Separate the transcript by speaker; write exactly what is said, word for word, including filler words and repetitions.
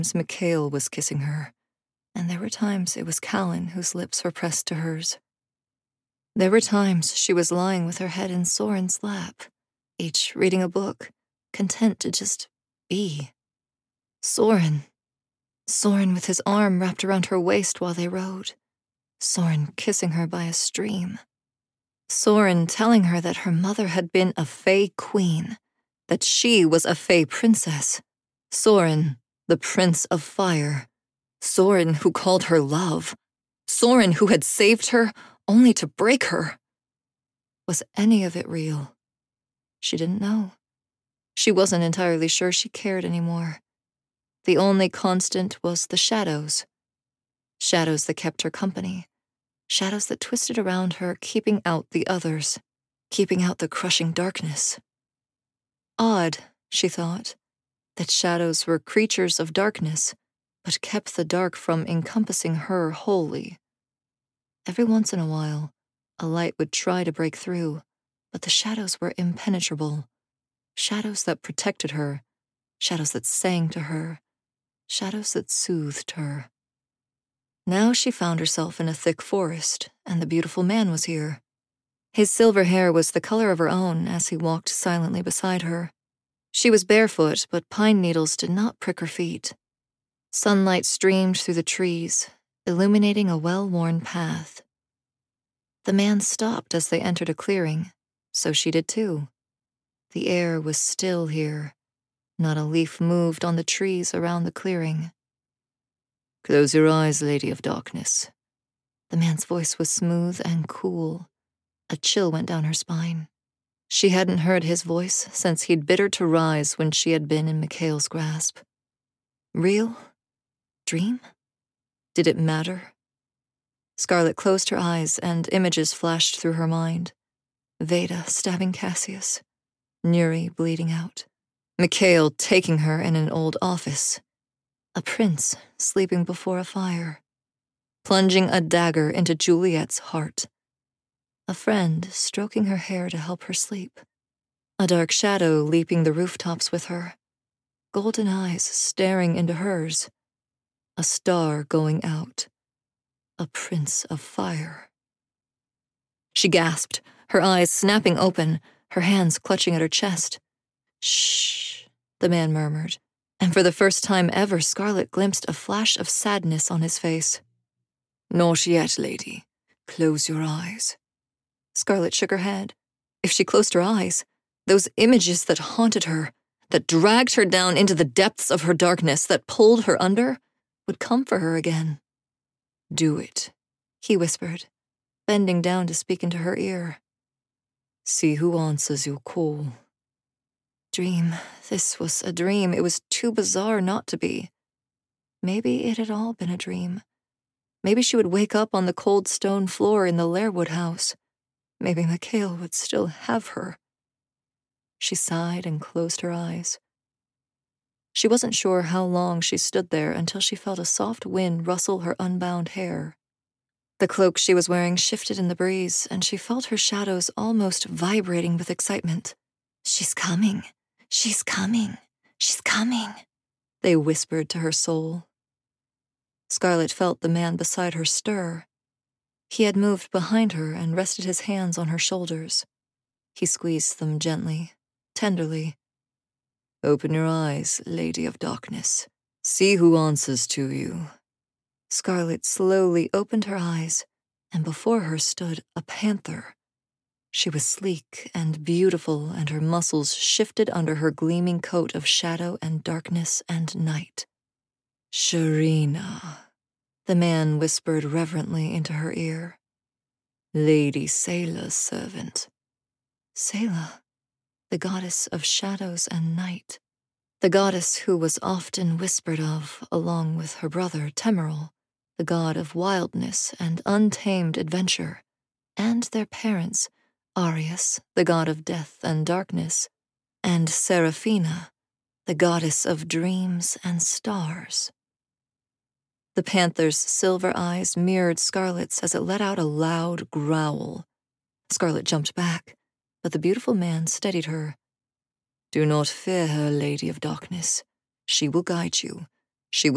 Speaker 1: Mikhail was kissing her, and there were times it was Callan whose lips were pressed to hers. There were times she was lying with her head in Soren's lap, each reading a book, content to just be. Soren. Soren with his arm wrapped around her waist while they rode. Soren kissing her by a stream. Soren telling her that her mother had been a Fae queen, that she was a Fae princess. Soren, the Prince of Fire. Soren who called her love. Soren who had saved her only to break her. Was any of it real? She didn't know. She wasn't entirely sure she cared anymore. The only constant was the shadows. Shadows that kept her company. Shadows that twisted around her, keeping out the others, keeping out the crushing darkness. Odd, she thought, that shadows were creatures of darkness, but kept the dark from encompassing her wholly. Every once in a while, a light would try to break through, but the shadows were impenetrable. Shadows that protected her, shadows that sang to her, shadows that soothed her. Now she found herself in a thick forest, and the beautiful man was here. His silver hair was the color of her own as he walked silently beside her. She was barefoot, but pine needles did not prick her feet. Sunlight streamed through the trees, illuminating a well-worn path. The man stopped as they entered a clearing, so she did too. The air was still here. Not a leaf moved on the trees around the clearing. "Close your eyes, Lady of Darkness." The man's voice was smooth and cool. A chill went down her spine. She hadn't heard his voice since he'd bid her to rise when she had been in Mikhail's grasp. Real? Dream? Did it matter? Scarlet closed her eyes and images flashed through her mind. Veda stabbing Cassius. Nuri bleeding out. Mikhail taking her in an old office. A prince sleeping before a fire. Plunging a dagger into Juliet's heart. A friend stroking her hair to help her sleep. A dark shadow leaping the rooftops with her. Golden eyes staring into hers. A star going out. A prince of fire. She gasped, her eyes snapping open, her hands clutching at her chest. "Shh," the man murmured, and for the first time ever Scarlet glimpsed a flash of sadness on his face. "Not yet, lady. Close your eyes." Scarlet shook her head. If she closed her eyes, those images that haunted her, that dragged her down into the depths of her darkness, that pulled her under, would come for her again. "Do it," he whispered, bending down to speak into her ear. "See who answers your call." Dream. This was a dream. It was too bizarre not to be. Maybe it had all been a dream. Maybe she would wake up on the cold stone floor in the Lairwood house. Maybe Mikhail would still have her. She sighed and closed her eyes. She wasn't sure how long she stood there until she felt a soft wind rustle her unbound hair. The cloak she was wearing shifted in the breeze, and she felt her shadows almost vibrating with excitement. "She's coming. She's coming. She's coming," they whispered to her soul. Scarlet felt the man beside her stir. He had moved behind her and rested his hands on her shoulders. He squeezed them gently, tenderly. "Open your eyes, Lady of Darkness. See who answers to you." Scarlet slowly opened her eyes, and before her stood a panther. She was sleek and beautiful, and her muscles shifted under her gleaming coat of shadow and darkness and night. "Sharina," the man whispered reverently into her ear. "Lady Sayla's servant." Sayla, the goddess of shadows and night. The goddess who was often whispered of, along with her brother Temeril, the god of wildness and untamed adventure, and their parents, Arius, the god of death and darkness, and Seraphina, the goddess of dreams and stars. The panther's silver eyes mirrored Scarlet's as it let out a loud growl. Scarlet jumped back, but the beautiful man steadied her. "Do not fear her, Lady of Darkness. She will guide you. She will